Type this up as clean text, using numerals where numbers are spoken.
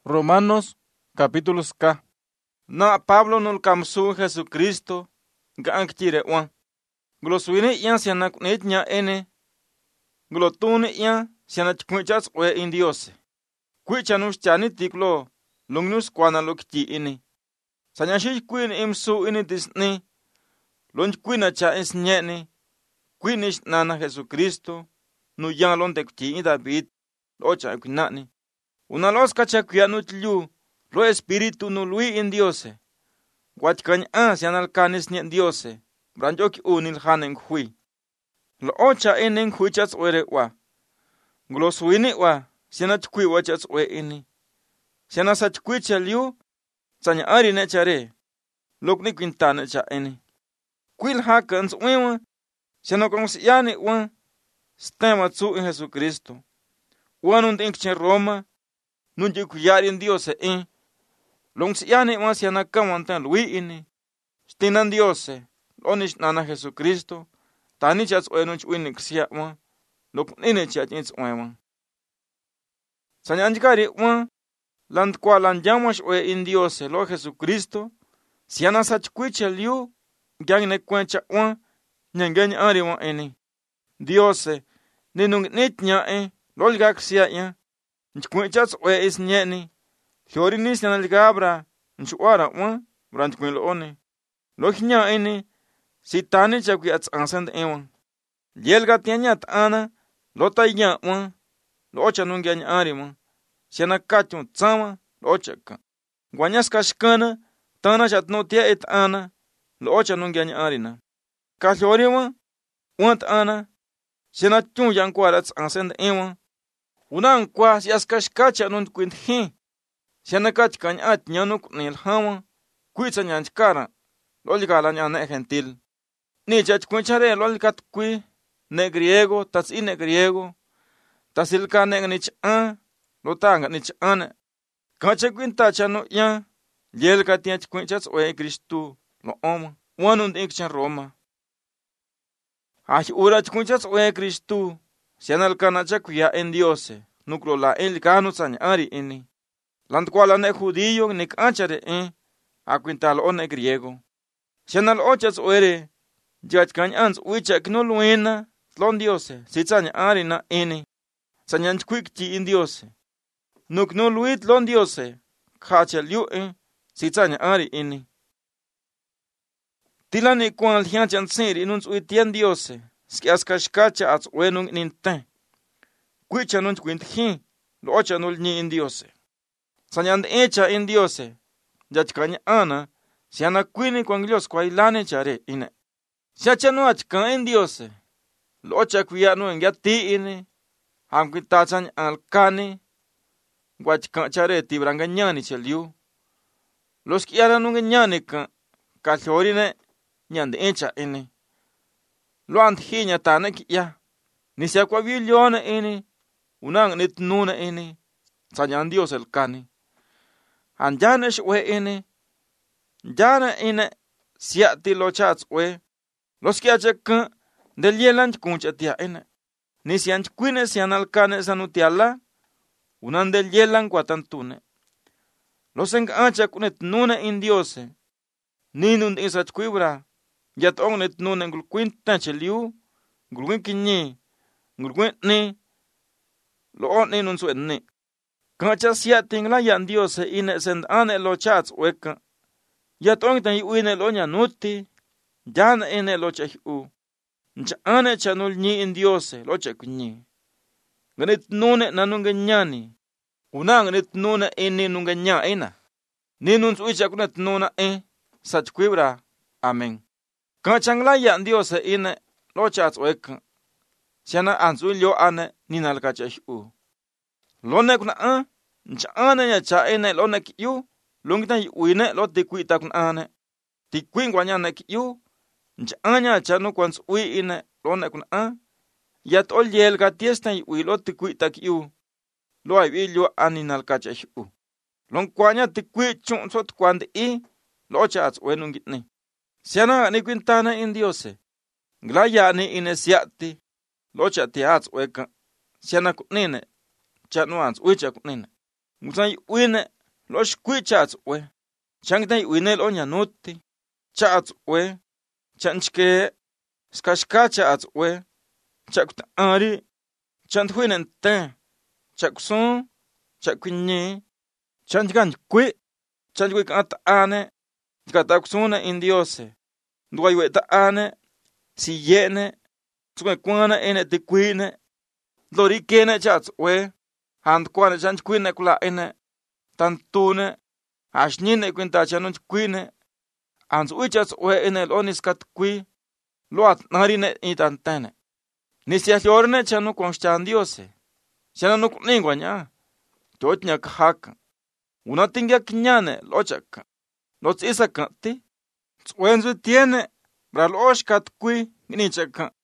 Romanos capítulo ska. Na Pablo nul kamsu Jesucristo ga tire wan. Glo suine yan siana kunet nya ene. Glo tune yan siana chkunchas we indiose. Kuichanus chani tiklo lungnus kwana lokti ini. Sanyashi kuin imsu ini disni. Lunch kuina cha isnyeni. Kuinish nana Jesucristo. Nu yan lon tekti David. Ocha kunani. Una los kachakuya nutlu. Lo espíritu no lui in Diose. Guachcañ sian alcanis ni en Diose. Branjoki unil hanen hui. Lo ocha enen huichats uere wa. Glosuini wa. Siana chkui wachats ue ini. Siana sachkui chaliu. Sanya ari ne chare. Lokni quintane cha ini. Quil hakans uewa. Siana konsiane wa. Stema tsu in Jesucristo. Uanund inkchen Roma. Nunji kuyari en Diose Long siane wa siana kawantan lui ini. Stinan Diose. Lonish nana Jesucristo. Tani chats oenunch winik siya wa. Lok nene chat ins oewa. Sanyanjikari wa. Land kwa lanjamash oe in Diose lo Jesucristo. Siana sachkwicha liu. Gyang ne kwencha wa. Nyangany ari wa ini. Diose. Ninung nit nya Lolgak siya ya. Nchkwichats oe is nyeni. Thiorinis na ligabra. Nchuara wa. Branchkwilo one. Lohinya ini. Sitani chakwi ats ansand ewan. Yelga tianyat ana. Lota ya wa. Locha nungyany ari wa. Siana kachun tsama. Locha ka. Guanyas kashkana. Tana chat notia et ana. Locha nungyany ari na. Kathori wa. Want ana. Siana chun yankwara ats ansand ewan. Unan kwa si askashkacha nun kwint hi. Siana kachkany at nyanuk nil hawa. Kuitsa nyanchkara. Lolgala nyana gentil. Ni chach kwinchare lolgat kwi. Ne griego. Tas ine griego. Tasilka ne nich Lotanga nich ane. Kacha kwinta chano ya. Yelka tiach kwinchats oe Kristu. Lo oma. Wanund ikchan Roma. Urach kwinchats oe Kristu. Siana alcanacha kuya en Diose. Nuklo la el kanu sany ari ini. Landkwala ne judío nik anchare Akwintal one griego. Siana ochas oere. Jachkany ans uicha knoluena. Slon Diose. Sitsany ari na ini. Sanyanch kwikti in Diose. Nuk no luit lon Diose. Kachel yu Sitsany ari ini. Tilani kwal hianchan siri nuns uitian Diose. Skiaskashkacha ats uenung ninten. Kuicha nunch kwint hi. Lo ocha nul ni in Diose. Sanyand echa in Diose. Jachkanya ana. Siana kwini kwanglios kwa ilane chare ine. Siacha no achka in Diose. Lo ocha kuya no engati ine. Hamkwitachany alkane. Guachka chare tibranga nyani cheliu. Los kiara nunga nyani ka. Kalhorine. Nyand echa ine. Lo anthinya tane kiya. Nisya kwa viliona ini. Unang nit nuna ini. Sanyan Dios el kani. Anjanesh we ini. Jana ine. Siati lo chats we. Los kiachak. Del yelanch kunchatia ine. Nisyanch kwine sian al kane sanutiala. Unan del yelan kwatantune. Los enganchak unet nuna in Diose. Ninund isach kwibra. Yat ongnet nuna ngul kwintan cheliu. Ngul kinyi. Ngul ni. Lo on nun suenni. Kacha siya tingla yan Diose ine send ane lo chats weka. Yat ong tan yuine lo nyanuti. Jan ine lo chahu. Ncha ane chanul ni in Diose lo chakunyi. Ganit nune nanunga nyani. Unang ganit nune ini nunga nya ina. Ninun suicha kunat nuna Sachkwibra. Amen. Kachangla yan Diose ine lo chats weka. Siana ansu lyo ane ninalkacha hu. Lone kuna ncha ane ya cha ene lone kiyu. Lungitan yuine lo tikwita kuna ane. Tikwingwa nyane kiyu. Ncha anya cha no kwans ui ine lone kuna Yat ol yelga tiestan yui lo tikwita kiyu. Lo ay lyo aninalkacha hu. Long kwanya tikwi chung sot kwande lo chats wenungitni. Siana ni kwintana in Diose. Glaya ni ine siati. Locha tiats weka. Siana kunine. Chanuans uicha kunine. Ngusan uine lo shkui chats we. Changtan uine lo nyanuti. Chats we. Chanchke skashka chats we. Chakut ari. Chanthuinen ten. Chaksun. Chakwinye. Chanchgan kui. Chanchkui kata ane. Katakusuna indiose. Nduayueta ane. Si yene. Tsukwe kwana ene te kuine. Lori kene chats we. Hand kwane chanch kuine kula ene. Tantune. Ashnine kwinta chanunch kuine. Ans uichats we ene lonis kat kui. Loat narine itantene. Nisia llorne chanu constan diose. Chana nuk ningwanya. Totnya kahaka. Una tingia kinyane lochaka. Lots isa kanti. Tsuenzu tiene. Bral osh kat kui. Gnichaka.